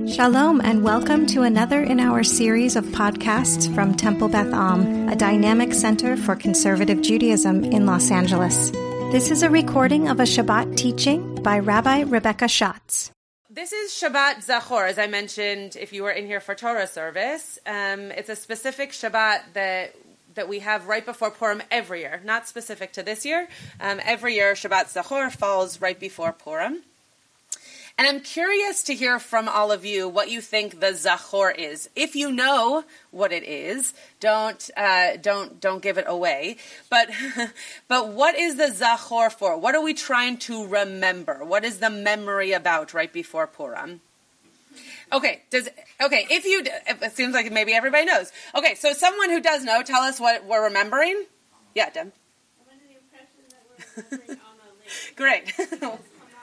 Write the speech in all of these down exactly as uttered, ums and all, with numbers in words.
Shalom and welcome to another in our series of podcasts from Temple Beth Am, a dynamic center for conservative Judaism in Los Angeles. This is a recording of a Shabbat teaching by Rabbi Rebecca Schatz. This is Shabbat Zachor, as I mentioned, if you were in here for Torah service. Um, it's a specific Shabbat that that we have right before Purim every year, not specific to this year. Um, every year, Shabbat Zachor falls right before Purim. And I'm curious to hear from all of you what you think the Zachor is. If you know what it is, don't uh, don't don't give it away. But but what is the Zachor for? What are we trying to remember? What is the memory about right before Purim? Okay, does okay, if you it seems like maybe everybody knows. Okay, so someone who does know, tell us what we're remembering. Yeah, Deb. I'm under the impression that we're remembering Amalek. Great.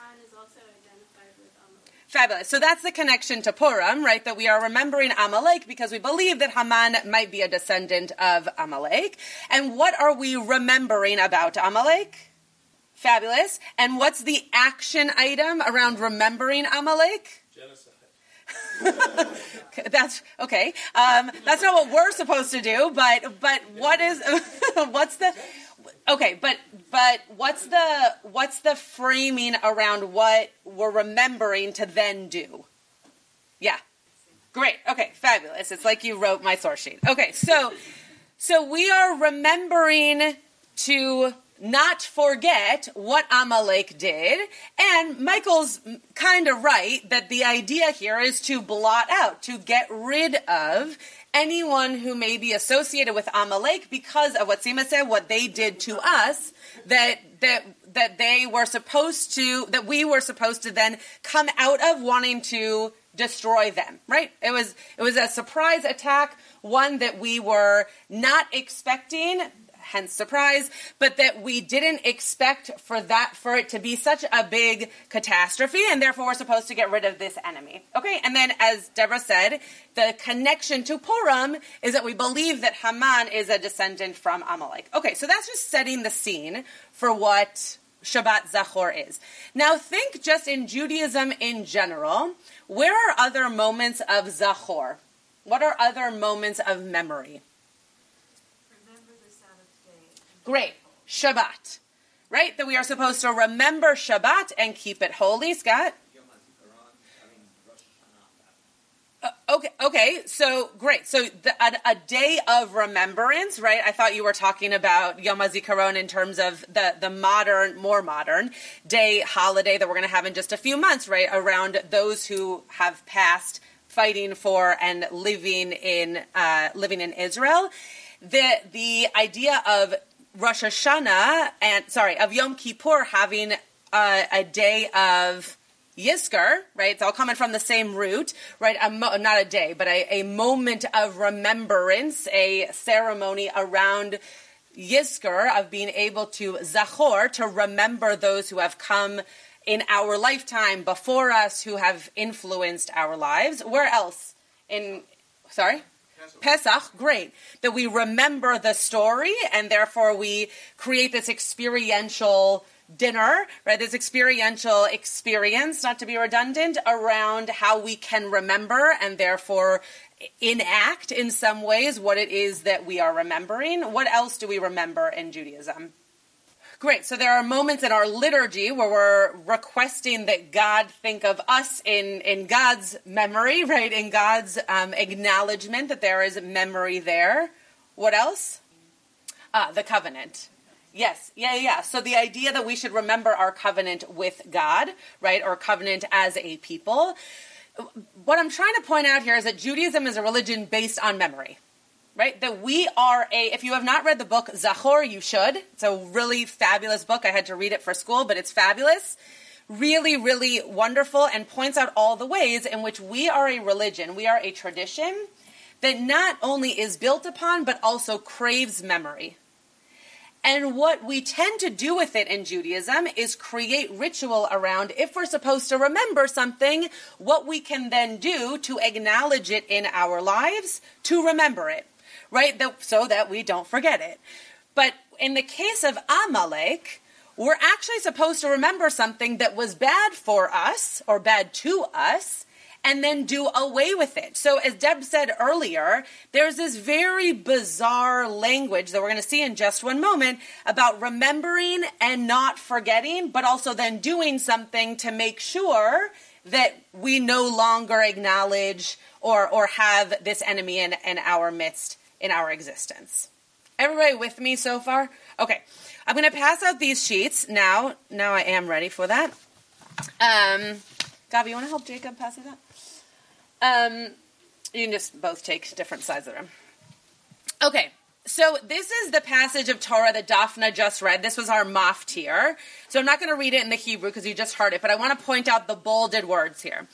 Fabulous. So that's the connection to Purim, right? That we are remembering Amalek because we believe that Haman might be a descendant of Amalek. And what are we remembering about Amalek? Fabulous. And what's the action item around remembering Amalek? Genocide. That's okay. Um, that's not what we're supposed to do, but but what is what's the okay? But but what's the what's the framing around what we're remembering to then do? Yeah, great. Okay, fabulous. It's like you wrote my source sheet. Okay, so so we are remembering to not forget what Amalek did, and Michael's kind of right that the idea here is to blot out, to get rid of anyone who may be associated with Amalek because of what Sima said, what they did to us, that that that they were supposed to, that we were supposed to then come out of wanting to destroy them, right? It was it was a surprise attack, one that we were not expecting, hence surprise, but that we didn't expect for that, for it to be such a big catastrophe, and therefore we're supposed to get rid of this enemy. Okay, and then as Deborah said, the connection to Purim is that we believe that Haman is a descendant from Amalek. Okay, so that's just setting the scene for what Shabbat Zachor is. Now think just in Judaism in general, where are other moments of Zachor? What are other moments of memory? Great. Shabbat. Right? That we are supposed to remember Shabbat and keep it holy. Scott? Uh, okay, okay, so great. So the, a, a day of remembrance, right? I thought you were talking about Yom HaZikaron in terms of the, the modern, more modern day holiday that we're going to have in just a few months, right? Around those who have passed fighting for and living in uh, living in Israel. The the idea of Rosh Hashanah and sorry of Yom Kippur having a, a day of Yizkor, right? It's all coming from the same root, right? A mo- not a day, but a, a moment of remembrance, a ceremony around Yizkor of being able to Zachor, to remember those who have come in our lifetime before us, who have influenced our lives. Where else? In sorry. Pesach, great. That we remember the story and therefore we create this experiential dinner, right? This experiential experience, not to be redundant, around how we can remember and therefore enact in some ways what it is that we are remembering. What else do we remember in Judaism? Great. So there are moments in our liturgy where we're requesting that God think of us in, in God's memory, right? In God's um, acknowledgement that there is memory there. What else? Ah, the covenant. Yes. Yeah, yeah. So the idea that we should remember our covenant with God, right? Or covenant as a people. What I'm trying to point out here is that Judaism is a religion based on memory. Right? That we are a, if you have not read the book Zachor, you should. It's a really fabulous book. I had to read it for school, but it's fabulous. Really, really wonderful and points out all the ways in which we are a religion, we are a tradition that not only is built upon, but also craves memory. And what we tend to do with it in Judaism is create ritual around, if we're supposed to remember something, what we can then do to acknowledge it in our lives, to remember it. Right, so that we don't forget it. But in the case of Amalek, we're actually supposed to remember something that was bad for us, or bad to us, and then do away with it. So as Deb said earlier, there's this very bizarre language that we're going to see in just one moment about remembering and not forgetting, but also then doing something to make sure that we no longer acknowledge or, or have this enemy in, in our midst, in our existence. Everybody with me so far? Okay. I'm going to pass out these sheets now. Now I am ready for that. Um, Gabi, you want to help Jacob pass it out? Um, you can just both take different sides of them. Okay, so this is the passage of Torah that Daphna just read. This was our maftir. So I'm not going to read it in the Hebrew because you just heard it, but I want to point out the bolded words here.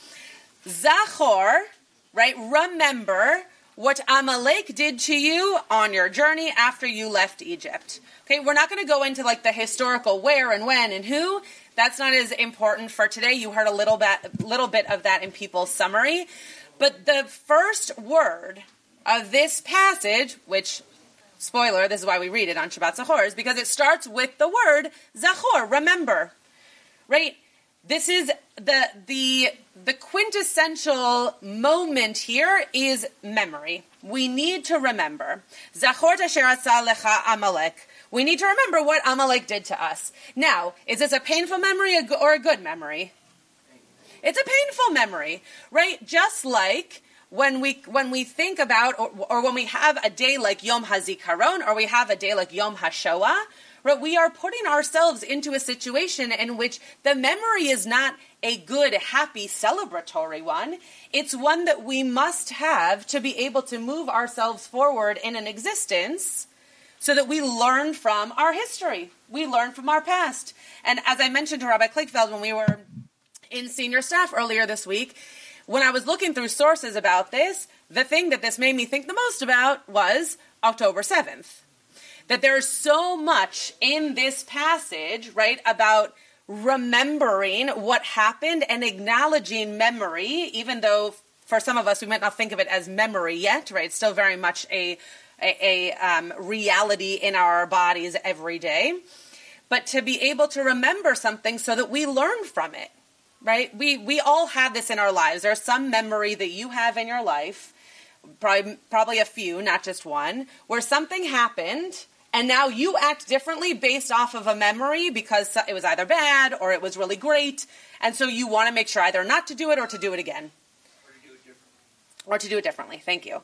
Zachor, right, remember what Amalek did to you on your journey after you left Egypt. Okay, we're not going to go into like the historical where and when and who. That's not as important for today. You heard a little bit, little bit of that in people's summary. But the first word of this passage, which, spoiler, this is why we read it on Shabbat Zachor, is because it starts with the word Zachor, remember. Right? This is the the the quintessential moment here is memory. We need to remember. Zachor asher asa lecha Amalek. We need to remember what Amalek did to us. Now, is this a painful memory or a good memory? It's a painful memory, right? Just like when we when we think about, or, or when we have a day like Yom HaZikaron, or we have a day like Yom HaShoah, right? We are putting ourselves into a situation in which the memory is not a good, happy, celebratory one. It's one that we must have to be able to move ourselves forward in an existence so that we learn from our history. We learn from our past. And as I mentioned to Rabbi Klickfeld when we were in senior staff earlier this week, when I was looking through sources about this, the thing that this made me think the most about was October seventh. That there's so much in this passage, right, about remembering what happened and acknowledging memory, even though for some of us we might not think of it as memory yet, right? It's still very much a a, a um, reality in our bodies every day. But to be able to remember something so that we learn from it, right? We we all have this in our lives. There's some memory that you have in your life, probably, probably a few, not just one, where something happened and now you act differently based off of a memory because it was either bad or it was really great. And so you want to make sure either not to do it or to do it again. Or to do it differently. Or to do it differently. Thank you.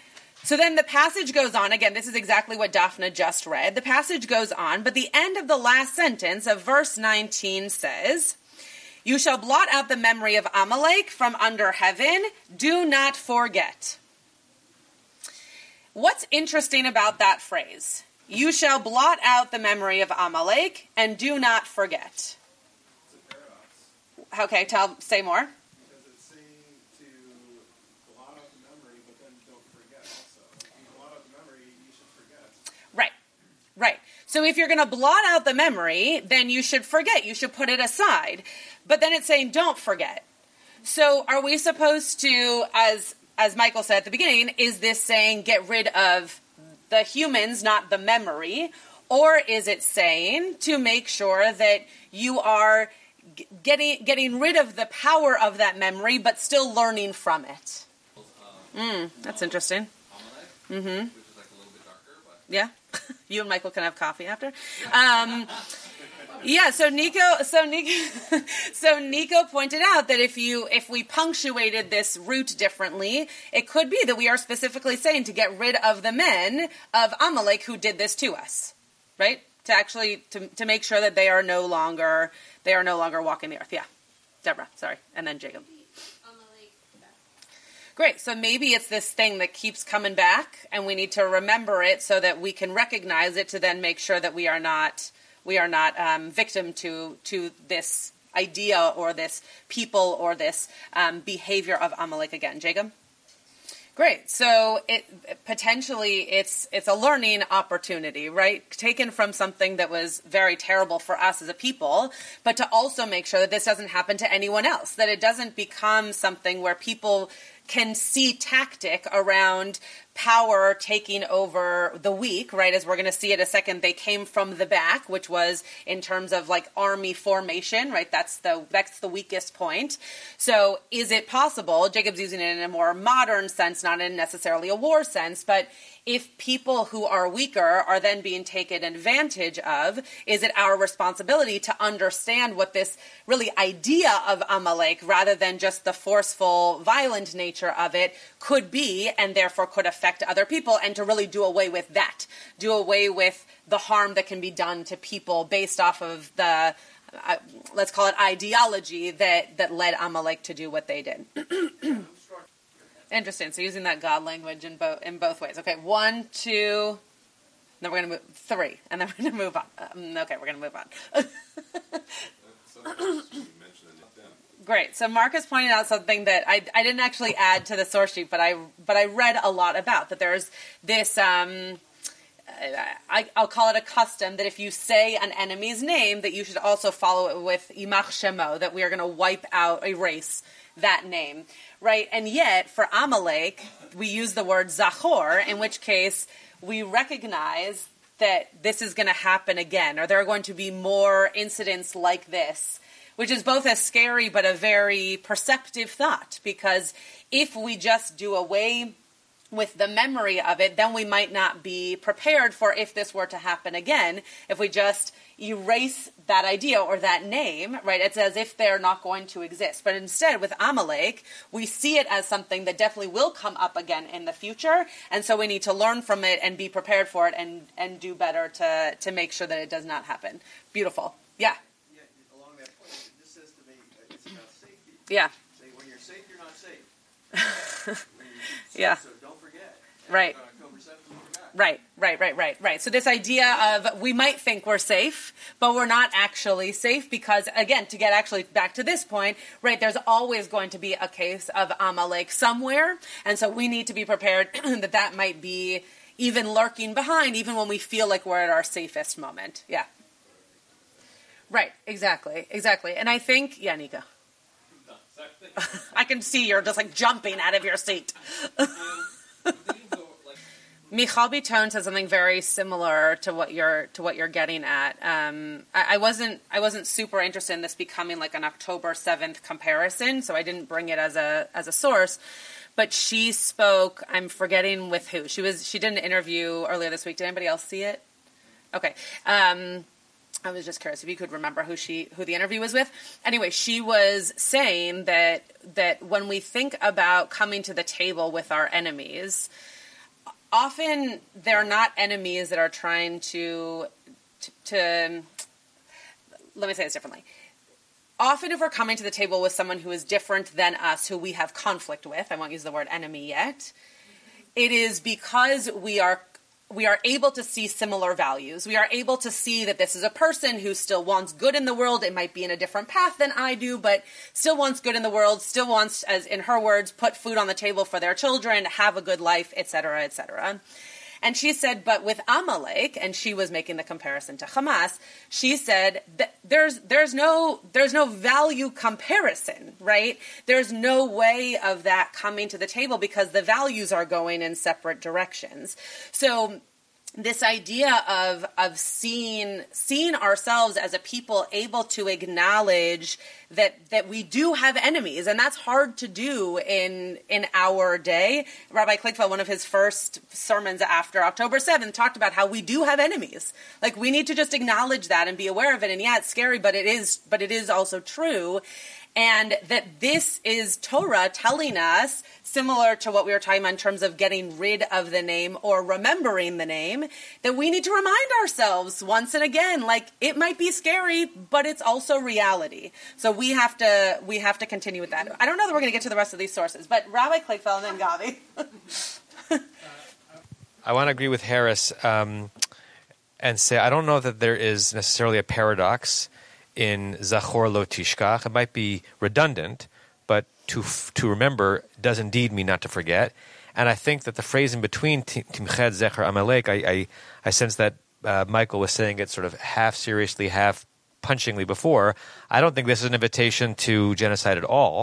So then the passage goes on. Again, this is exactly what Daphna just read. The passage goes on, but the end of the last sentence of verse nineteen says, "You shall blot out the memory of Amalek from under heaven. Do not forget." What's interesting about that phrase? You shall blot out the memory of Amalek and do not forget. It's a paradox. Okay, tell, say more. Because it's saying to blot out the memory, but then don't forget also. If you blot out the memory, you should forget. Right, right. So if you're going to blot out the memory, then you should forget. You should put it aside. But then it's saying don't forget. So are we supposed to, as as Michael said at the beginning, is this saying get rid of the humans, not the memory? Or is it saying to make sure that you are g- getting getting rid of the power of that memory, but still learning from it? Mm, that's interesting. Amalek, mm-hmm. Which is like a little bit darker, but yeah. You and Michael can have coffee after. Um, yeah. So Nico, so Nico, so Nico pointed out that if you if we punctuated this root differently, it could be that we are specifically saying to get rid of the men of Amalek who did this to us, right? To actually to to make sure that they are no longer they are no longer walking the earth. Yeah, Deborah. Sorry, and then Jacob. Great. So maybe it's this thing that keeps coming back, and we need to remember it so that we can recognize it to then make sure that we are not we are not um, victim to to this idea or this people or this um, behavior of Amalek again. Jacob? Great. So it potentially it's it's a learning opportunity, right? Taken from something that was very terrible for us as a people, but to also make sure that this doesn't happen to anyone else, that it doesn't become something where people can see tactic around power taking over the weak, right? As we're going to see in a second, they came from the back, which was in terms of like army formation, right? That's the that's the weakest point. So is it possible, Jacob's using it in a more modern sense, not in necessarily a war sense, but if people who are weaker are then being taken advantage of, is it our responsibility to understand what this really idea of Amalek, rather than just the forceful, violent nature of it, could be, and therefore could affect other people, and to really do away with that, do away with the harm that can be done to people based off of the, uh, let's call it ideology that, that led Amalek to do what they did. Interesting. So using that God language in both in both ways. Okay, one, two, then we're going to move, three, and then we're going to move on. Um, okay, we're going to move on. Great. So Marcus pointed out something that I, I didn't actually add to the source sheet, but I but I read a lot about, that there's this, um, I, I'll call it a custom, that if you say an enemy's name, that you should also follow it with Yimach Shemo, that we are going to wipe out, erase that name. Right, and yet for Amalek, we use the word Zachor, in which case we recognize that this is going to happen again, or there are going to be more incidents like this, which is both a scary but a very perceptive thought, because if we just do away with the memory of it, then we might not be prepared for if this were to happen again. If we just erase that idea or that name, right, it's as if they're not going to exist. But instead, with Amalek, we see it as something that definitely will come up again in the future, and so we need to learn from it and be prepared for it, and, and do better to, to make sure that it does not happen. Beautiful. Yeah? Yeah, along that point, this says to me uh, it's about safety. Yeah. Say, when you're safe, you're not safe. When you're Yeah. So don't forget. Right. On October seventh, you forgot. Right, right, right, right, right. So this idea of we might think we're safe, but we're not actually safe, because, again, to get actually back to this point, right, there's always going to be a case of Amalek somewhere, and so we need to be prepared that that might be even lurking behind, even when we feel like we're at our safest moment. Yeah. Right, exactly, exactly. And I think, yeah, Nika. I can see you're just like jumping out of your seat. Michal Bitton said something very similar to what you're to what you're getting at. Um, I, I wasn't I wasn't super interested in this becoming like an October seventh comparison, so I didn't bring it as a as a source. But she spoke. I'm forgetting with who. She was. She did an interview earlier this week. Did anybody else see it? Okay. Um, I was just curious if you could remember who she who the interview was with. Anyway, she was saying that that when we think about coming to the table with our enemies, often they're not enemies that are trying to, to, to, let me say this differently. Often if we're coming to the table with someone who is different than us, who we have conflict with, I won't use the word enemy yet, it is because we are we are able to see similar values. We are able to see that this is a person who still wants good in the world. It might be in a different path than I do, but still wants good in the world, still wants, as in her words, put food on the table for their children, have a good life, et cetera, et cetera. And she said, but with Amalek, and she was making the comparison to Hamas, she said that there's there's no there's no value comparison, right? There's no way of that coming to the table because the values are going in separate directions. So this idea of of seeing seeing ourselves as a people able to acknowledge that that we do have enemies, and that's hard to do in in our day. Rabbi Kligfeld, one of his first sermons after October seventh, talked about how we do have enemies. Like, we need to just acknowledge that and be aware of it. And yeah, it's scary, but it is but it is also true. And that this is Torah telling us, similar to what we were talking about in terms of getting rid of the name or remembering the name, that we need to remind ourselves once and again, like, it might be scary, but it's also reality. So we have to we have to continue with that. I don't know that we're going to get to the rest of these sources, but Rabbi Kligfeld and then Gavi. I want to agree with Harris um, and say I don't know that there is necessarily a paradox in Zachor Lo Tishkach. It might be redundant, but to to remember does indeed mean not to forget. And I think that the phrase in between Timched Zecher Amalek, I, I, I sense that uh, Michael was saying it sort of half seriously, half punchingly before. I don't think this is an invitation to genocide at all.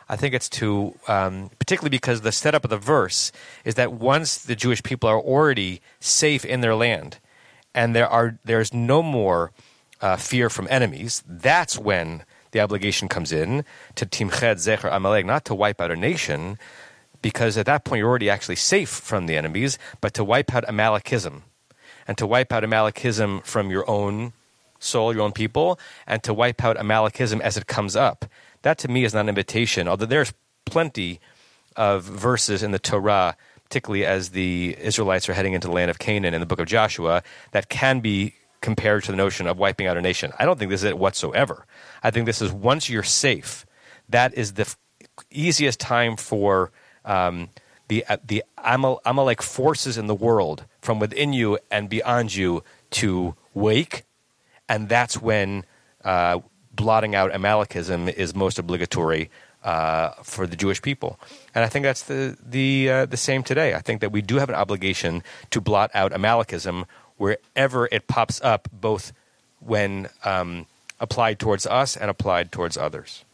I think it's to, um, particularly because the setup of the verse is that once the Jewish people are already safe in their land, and there are there's no more uh, fear from enemies, that's when the obligation comes in to Timched Zecher Amalek, not to wipe out a nation, because at that point you're already actually safe from the enemies, but to wipe out Amalekism, and to wipe out Amalekism from your own soul, your own people, and to wipe out Amalekism as it comes up. That to me is not an invitation, although there's plenty of verses in the Torah, particularly as the Israelites are heading into the land of Canaan in the book of Joshua, that can be compared to the notion of wiping out a nation. I don't think this is it whatsoever. I think this is once you're safe, that is the f- easiest time for um, the uh, the Amal- Amalek forces in the world from within you and beyond you to wake, and that's when uh, blotting out Amalekism is most obligatory uh, for the Jewish people. And I think that's the the uh, the same today. I think that we do have an obligation to blot out Amalekism wherever it pops up, both when um, applied towards us and applied towards others.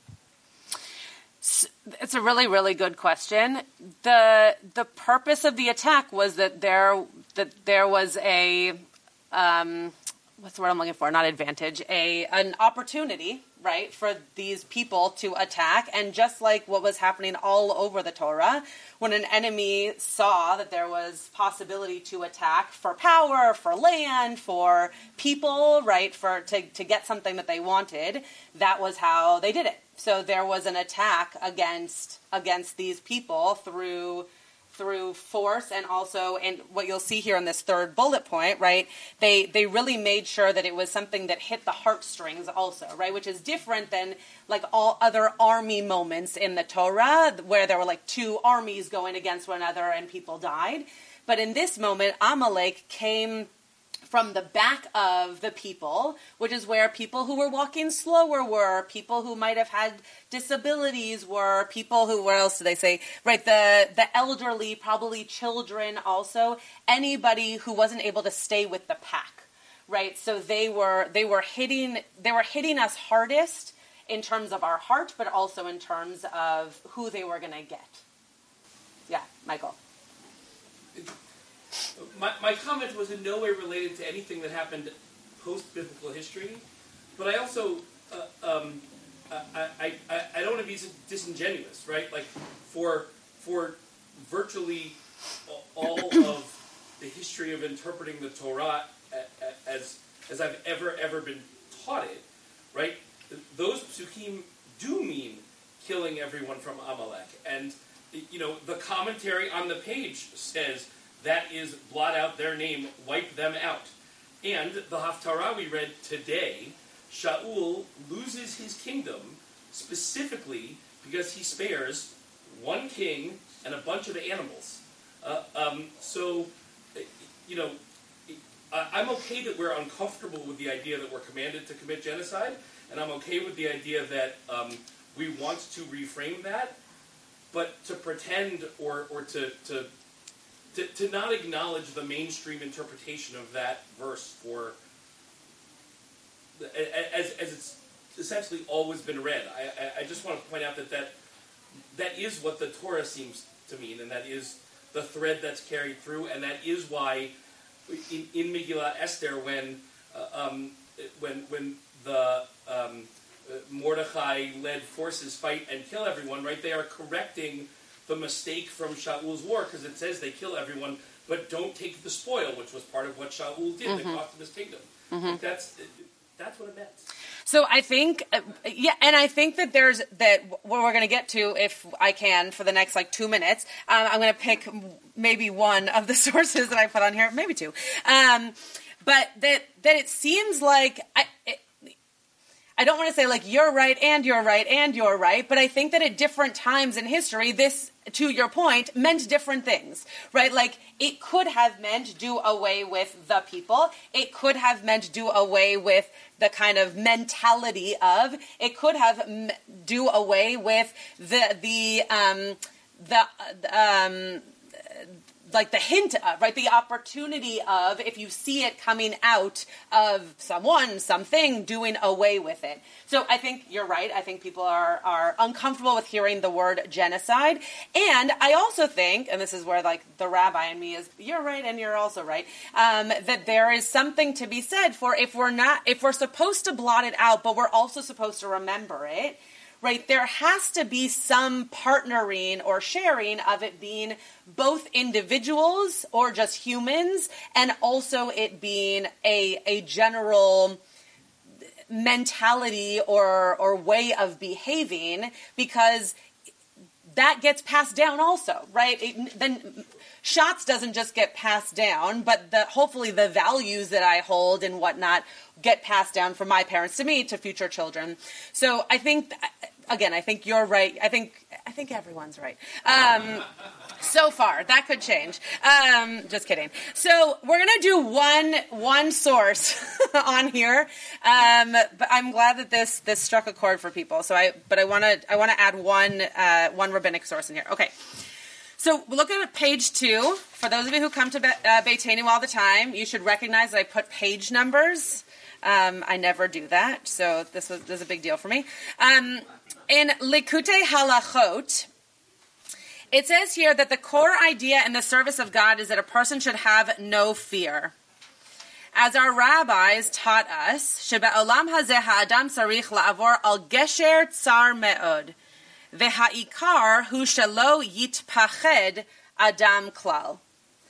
It's a really, really good question. The the purpose of the attack was that there that there was a um, what's the word I'm looking for? Not advantage, a an opportunity, right, for these people to attack. And just like what was happening all over the Torah, when an enemy saw that there was possibility to attack for power, for land, for people, right, for to, to get something that they wanted, that was how they did it. So there was an attack against against these people through through force, and also, and what you'll see here in this third bullet point, right, they they really made sure that it was something that hit the heartstrings also, right, which is different than like all other army moments in the Torah where there were like two armies going against one another and people died. But in this moment, Amalek came from the back of the people, which is where people who were walking slower were, people who might have had disabilities were, people who, what else do they say? Right, the, the elderly, probably children also, anybody who wasn't able to stay with the pack, right? So they were they were hitting they were hitting us hardest in terms of our heart, but also in terms of who they were going to get. Yeah, Michael. My, my comment was in no way related to anything that happened post-biblical history, but I also, uh, um, I, I, I, I don't want to be disingenuous, right? Like, for for virtually all of the history of interpreting the Torah as as I've ever, ever been taught it, right? Those psukim do mean killing everyone from Amalek. And, you know, the commentary on the page says that is blot out their name, wipe them out. And the Haftarah we read today, Shaul loses his kingdom specifically because he spares one king and a bunch of animals. Uh, um, so, you know, I'm okay that we're uncomfortable with the idea that we're commanded to commit genocide, and I'm okay with the idea that um, we want to reframe that, but to pretend or, or to, to To, to not acknowledge the mainstream interpretation of that verse for as, as it's essentially always been read. I, I just want to point out that, that that is what the Torah seems to mean, and that is the thread that's carried through, and that is why in, in Megillah Esther, when uh, um, when when the um, Mordechai-led forces fight and kill everyone, right? They are correcting the mistake from Shaul's war, because it says they kill everyone, but don't take the spoil, which was part of what Shaul did mm-hmm. that cost him his kingdom. Mm-hmm. Like that's that's what it meant. So I think, uh, yeah, and I think that there's that what we're going to get to, if I can, for the next like two minutes. Um, I'm going to pick maybe one of the sources that I put on here, maybe two, um, but that that it seems like I. It, I don't want to say like you're right and you're right and you're right, but I think that at different times in history, this, to your point, meant different things, right? Like it could have meant do away with the people. It could have meant do away with the kind of mentality of. It could have m- do away with the the um, the um, like the hint of, right, the opportunity of, if you see it coming out of someone, something, doing away with it. So I think you're right. I think people are, are uncomfortable with hearing the word genocide. And I also think, and this is where like the rabbi in me is, you're right and you're also right, um, that there is something to be said for if we're not, if we're supposed to blot it out, but we're also supposed to remember it, right, there has to be some partnering or sharing of it being both individuals or just humans, and also it being a a general mentality or or way of behaving, because that gets passed down also, right? It, then shots doesn't just get passed down, but the, hopefully the values that I hold and whatnot get passed down from my parents to me to future children. So I think, again, I think you're right. I think I think everyone's right. Um, so far, that could change. Um, just kidding. So we're gonna do one one source on here, um, but I'm glad that this this struck a chord for people. So I, but I want to I want to add one uh, one rabbinic source in here. Okay. So look at page two. For those of you who come to Be- uh, Beitenu all the time, you should recognize that I put page numbers. Um, I never do that, so this was, this is a big deal for me. Um, in Likutei Halachot, it says here that the core idea in the service of God is that a person should have no fear. As our rabbis taught us, Shebe'olam hazeh ha'adam sarich la'avor al gesher tsar me'od, ve'ha'ikar hu shelo yitpached adam klal.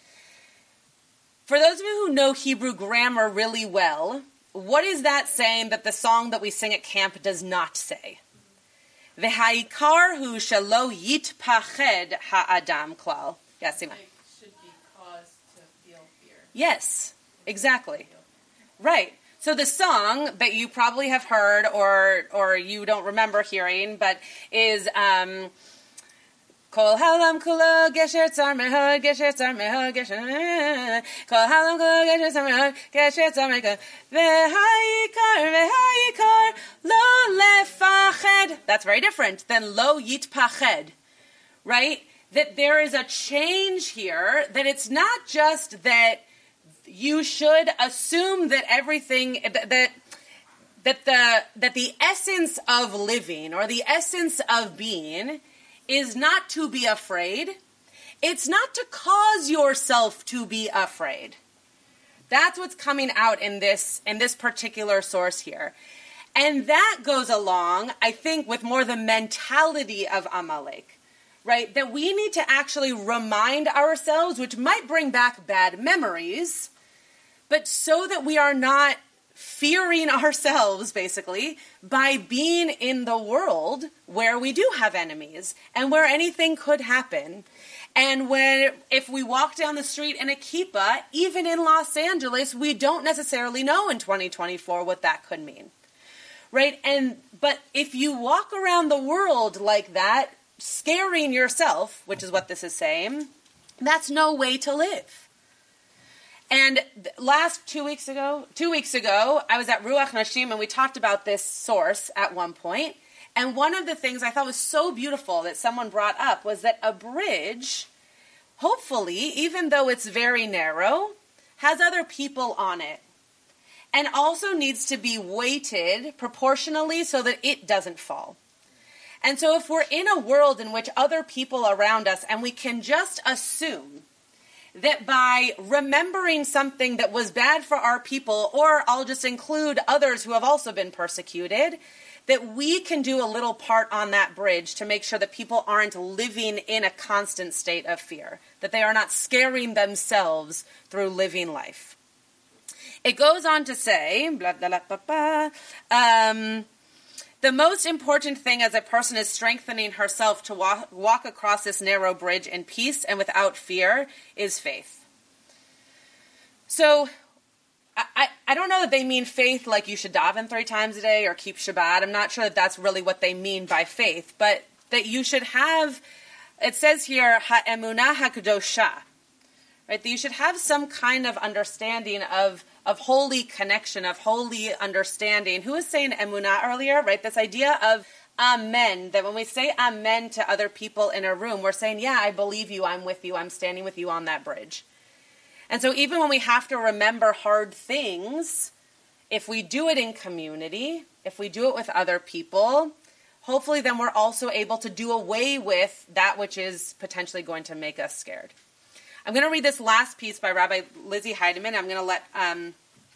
For those of you who know Hebrew grammar really well, what is that saying that the song that we sing at camp does not say? V'ha'ikar hu shelo yitpached ha'adam klal. Yes, Sima. It should be cause to feel fear. Yes, exactly. Right. So the song that you probably have heard or or you don't remember hearing, but is um, Kol halam kula gesher tzar mehod, gesher tzar mehod, gesher Kol halam kula gesher tzar mehod, gesher tzar mehod V'ha'ikar, v'ha'ikar lo lefached. That's very different than lo yitpached, right? That there is a change here, that it's not just that you should assume that everything, that that the that the essence of living or the essence of being is not to be afraid. It's not to cause yourself to be afraid. That's what's coming out in this in this particular source here. And that goes along, I think, with more the mentality of Amalek, right? That we need to actually remind ourselves, which might bring back bad memories, but so that we are not fearing ourselves, basically, by being in the world where we do have enemies and where anything could happen. And when, if we walk down the street in a kippah, even in Los Angeles, we don't necessarily know in twenty twenty-four what that could mean, right? And but if you walk around the world like that, scaring yourself, which is what this is saying, that's no way to live. And last two weeks ago, two weeks ago, I was at Ruach Nashim and we talked about this source at one point. And one of the things I thought was so beautiful that someone brought up was that a bridge, hopefully, even though it's very narrow, has other people on it. And also needs to be weighted proportionally so that it doesn't fall. And so if we're in a world in which other people around us, and we can just assume that by remembering something that was bad for our people, or I'll just include others who have also been persecuted, that we can do a little part on that bridge to make sure that people aren't living in a constant state of fear, that they are not scaring themselves through living life. It goes on to say, blah, blah, blah, blah, blah, um, the most important thing as a person is strengthening herself to walk, walk across this narrow bridge in peace and without fear is faith. So I, I don't know that they mean faith like you should daven three times a day or keep Shabbat. I'm not sure that that's really what they mean by faith, but that you should have, it says here, ha'emunah ha'kedosha, right? That you should have some kind of understanding of of holy connection, of holy understanding. Who was saying emunah earlier, right? This idea of amen, that when we say amen to other people in a room, we're saying, yeah, I believe you, I'm with you, I'm standing with you on that bridge. And so even when we have to remember hard things, if we do it in community, if we do it with other people, hopefully then we're also able to do away with that which is potentially going to make us scared. I'm going to read this last piece by Rabbi Lizzie Heidemann. I'm going to let um,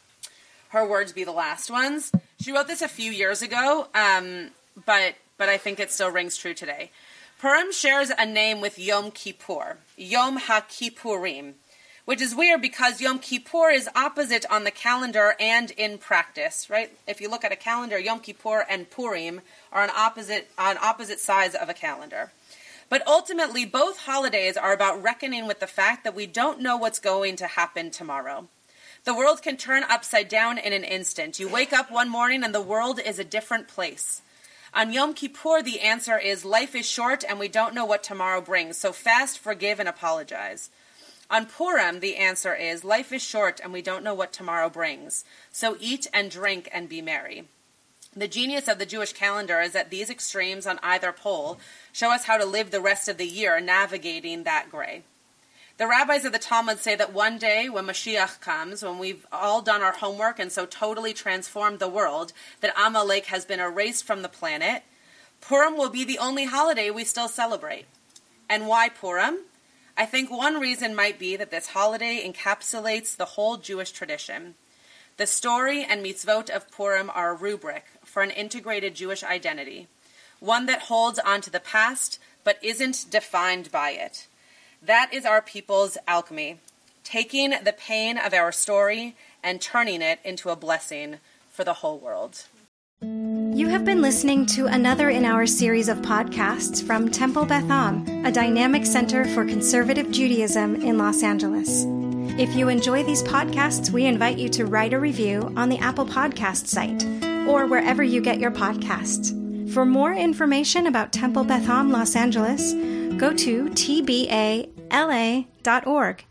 her words be the last ones. She wrote this a few years ago, um, but but I think it still rings true today. Purim shares a name with Yom Kippur, Yom HaKippurim, which is weird because Yom Kippur is opposite on the calendar and in practice, right? If you look at a calendar, Yom Kippur and Purim are on opposite on opposite sides of a calendar. But ultimately, both holidays are about reckoning with the fact that we don't know what's going to happen tomorrow. The world can turn upside down in an instant. You wake up one morning and the world is a different place. On Yom Kippur, the answer is life is short and we don't know what tomorrow brings, so fast, forgive, and apologize. On Purim, the answer is life is short and we don't know what tomorrow brings, so eat and drink and be merry. The genius of the Jewish calendar is that these extremes on either pole show us how to live the rest of the year navigating that gray. The rabbis of the Talmud say that one day when Mashiach comes, when we've all done our homework and so totally transformed the world that Amalek has been erased from the planet, Purim will be the only holiday we still celebrate. And why Purim? I think one reason might be that this holiday encapsulates the whole Jewish tradition. The story and mitzvot of Purim are a rubric for an integrated Jewish identity, one that holds on to the past but isn't defined by it. That is our people's alchemy, taking the pain of our story and turning it into a blessing for the whole world. You have been listening to another in our series of podcasts from Temple Beth Am, a dynamic center for conservative Judaism in Los Angeles. If you enjoy these podcasts, we invite you to write a review on the Apple Podcast site or wherever you get your podcasts. For more information about Temple Beth Am Los Angeles, go to T B A L A dot org.